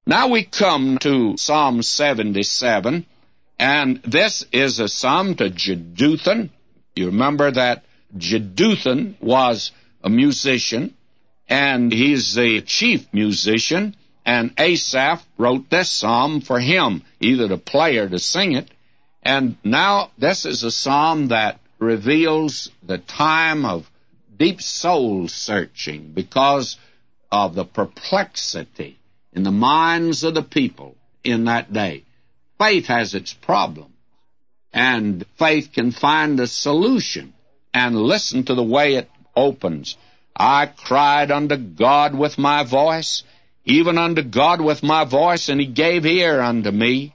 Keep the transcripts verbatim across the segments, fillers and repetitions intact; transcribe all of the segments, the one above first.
Now we come to Psalm seventy-seven, and this is a psalm to Jeduthun. You remember that Jeduthun was a musician, and he's the chief musician, and Asaph wrote this psalm for him, either to play or to sing it. And now this is a psalm that reveals the time of deep soul searching because of the perplexity in the minds of the people in that day. Faith has its problem, and faith can find a solution. And listen to the way it opens. I cried unto God with my voice, even unto God with my voice, and he gave ear unto me.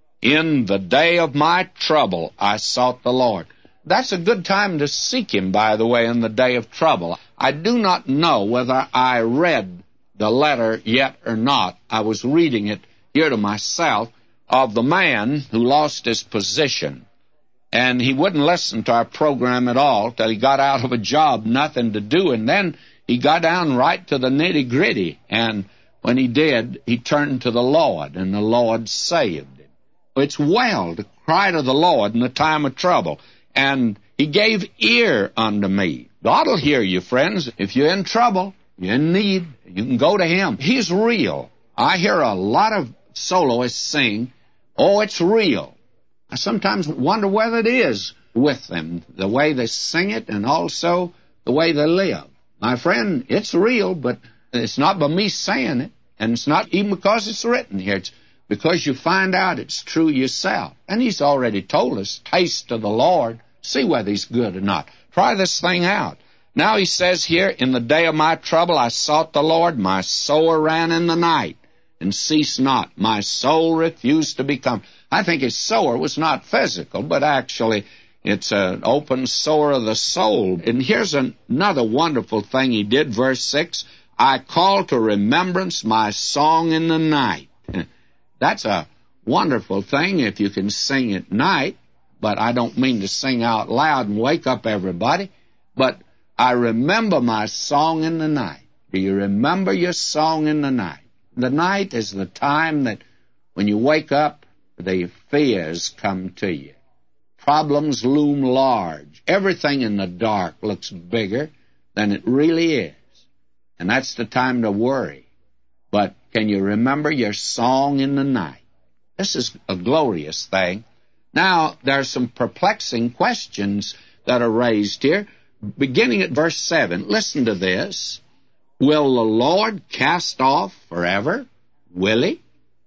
In the day of my trouble I sought the Lord. That's a good time to seek him, by the way, in the day of trouble. I do not know whether I read the letter yet or not. I was reading it here to myself of the man who lost his position. And he wouldn't listen to our program at all till he got out of a job, nothing to do. And then he got down right to the nitty-gritty. And when he did, he turned to the Lord, and the Lord saved him. It's well to cry to the Lord in the time of trouble. And he gave ear unto me. God will hear you, friends. If you're in trouble, you're in need, you can go to him. He's real. I hear a lot of soloists sing, oh, it's real. I sometimes wonder whether it is with them, the way they sing it and also the way they live. My friend, it's real, but it's not by me saying it, and it's not even because it's written here. It's because you find out it's true yourself. And he's already told us, taste of the Lord, see whether he's good or not. Try this thing out. Now he says here, in the day of my trouble I sought the Lord, my soul ran in the night, and ceased not. My soul refused to be comforted. I think his sore was not physical, but actually it's an open sore of the soul. And here's an, another wonderful thing he did, verse six, I call to remembrance my song in the night. That's a wonderful thing if you can sing at night, but I don't mean to sing out loud and wake up everybody, but I remember my song in the night. Do you remember your song in the night? The night is the time that when you wake up, the fears come to you. Problems loom large. Everything in the dark looks bigger than it really is. And that's the time to worry. But can you remember your song in the night? This is a glorious thing. Now, there are some perplexing questions that are raised here. Beginning at verse seven, listen to this. Will the Lord cast off forever? Will he?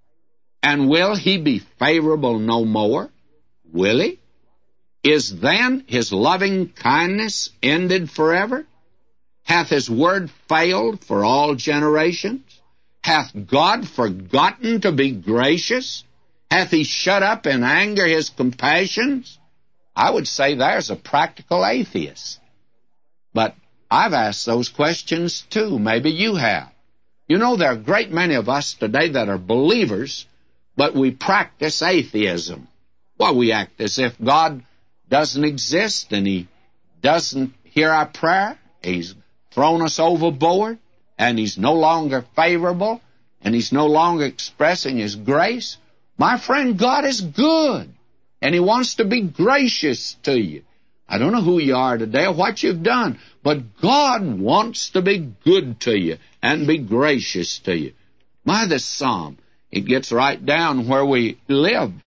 And will he be favorable no more? Will he? Is then his loving kindness ended forever? Hath his word failed for all generations? Hath God forgotten to be gracious? Hath he shut up in anger his compassions? I would say there's a practical atheist. But I've asked those questions too. Maybe you have. You know, there are a great many of us today that are believers, but we practice atheism. Well, we act as if God doesn't exist and he doesn't hear our prayer. He's thrown us overboard, and he's no longer favorable, and he's no longer expressing his grace. My friend, God is good, and he wants to be gracious to you. I don't know who you are today or what you've done, but God wants to be good to you and be gracious to you. My, this psalm, it gets right down where we live.